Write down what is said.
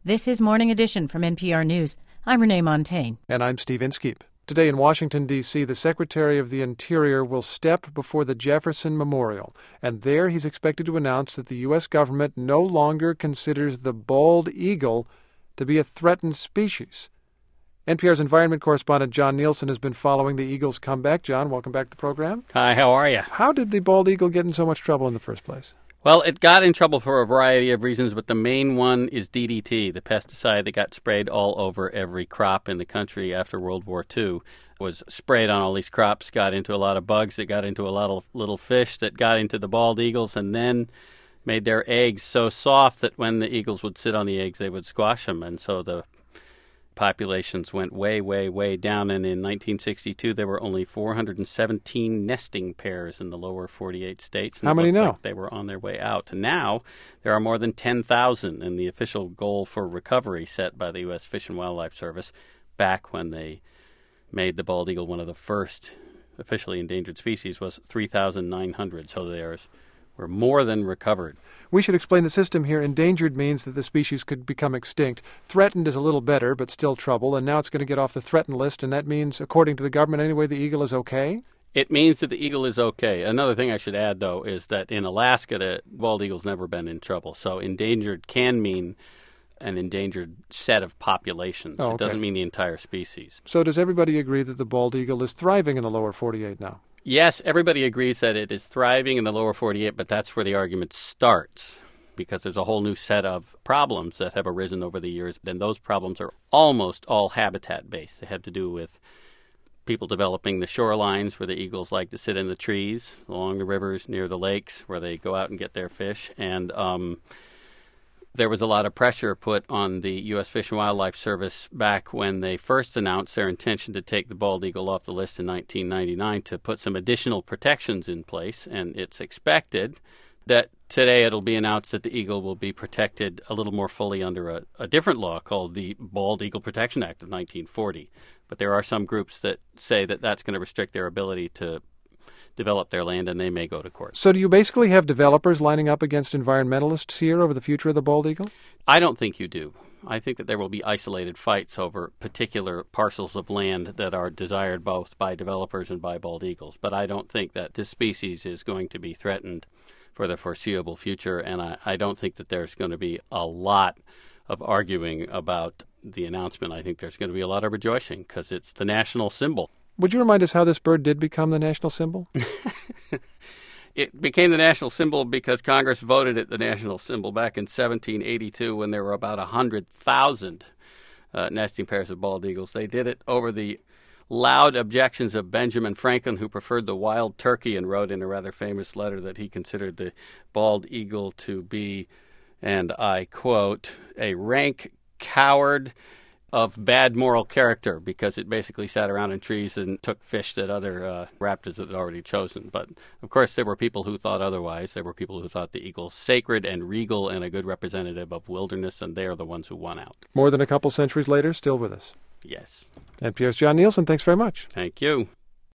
This is Morning Edition from NPR News. I'm Renee Montaigne. And I'm Steve Inskeep. Today in Washington, D.C., the Secretary of the Interior will step before the Jefferson Memorial. And there he's expected to announce that the U.S. government no longer considers the bald eagle to be a threatened species. NPR's environment correspondent John Nielsen has been following the eagle's comeback. John, welcome back to the program. Hi, how are you? How did the bald eagle get in so much trouble in the first place? Well, it got in trouble for a variety of reasons, but the main one is DDT, the pesticide that got sprayed all over every crop in the country after World War II. Was sprayed on all these crops, got into a lot of bugs, it got into a lot of little fish that got into the bald eagles, and then made their eggs so soft that when the eagles would sit on the eggs, they would squash them, and so the populations went way, way, way down, and in 1962 there were only 417 nesting pairs in the lower 48 states. How many now? Like they were on their way out. And now there are more than 10,000, and the official goal for recovery set by the U.S. Fish and Wildlife Service back when they made the bald eagle one of the first officially endangered species was 3,900, so we're more than recovered. We should explain the system here. Endangered means that the species could become extinct. Threatened is a little better, but still trouble, and now it's going to get off the threatened list, and that means, according to the government anyway, the eagle is okay? It means that the eagle is okay. Another thing I should add, though, is that in Alaska, the bald eagle's never been in trouble. So endangered can mean an endangered set of populations. Oh, okay. It doesn't mean the entire species. So does everybody agree that the bald eagle is thriving in the lower 48 now? Yes, everybody agrees that it is thriving in the lower 48, but that's where the argument starts, because there's a whole new set of problems that have arisen over the years, and those problems are almost all habitat-based. They have to do with people developing the shorelines where the eagles like to sit in the trees, along the rivers, near the lakes, where they go out and get their fish, and there was a lot of pressure put on the U.S. Fish and Wildlife Service back when they first announced their intention to take the bald eagle off the list in 1999 to put some additional protections in place, and it's expected that today it'll be announced that the eagle will be protected a little more fully under a different law called the Bald Eagle Protection Act of 1940. But there are some groups that say that that's going to restrict their ability to develop their land, and they may go to court. So do you basically have developers lining up against environmentalists here over the future of the bald eagle? I don't think you do. I think that there will be isolated fights over particular parcels of land that are desired both by developers and by bald eagles. But I don't think that this species is going to be threatened for the foreseeable future, and I don't think that there's going to be a lot of arguing about the announcement. I think there's going to be a lot of rejoicing because it's the national symbol. Would you remind us how this bird did become the national symbol? It became the national symbol because Congress voted it the national symbol back in 1782 when there were about 100,000 nesting pairs of bald eagles. They did it over the loud objections of Benjamin Franklin, who preferred the wild turkey and wrote in a rather famous letter that he considered the bald eagle to be, and I quote, a rank coward of bad moral character, because it basically sat around in trees and took fish that other raptors had already chosen. But, of course, there were people who thought otherwise. There were people who thought the eagle's sacred and regal and a good representative of wilderness, and they are the ones who won out. More than a couple centuries later, still with us. Yes. NPR's John Nielsen, thanks very much. Thank you.